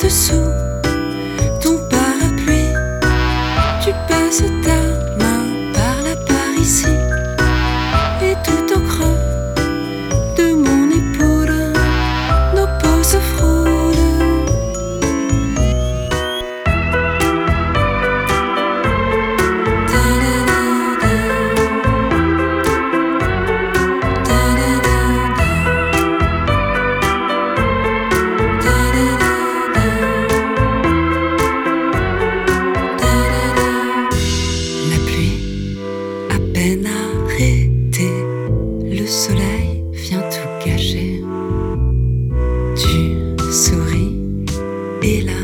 sous ton parapluie, tu passes ta main par là, par ici, et tout au creux de mon épaule, nos peaux se frôlent. La pluie, à peine arrêtée, le soleil vient tout cacher. Tu souris et là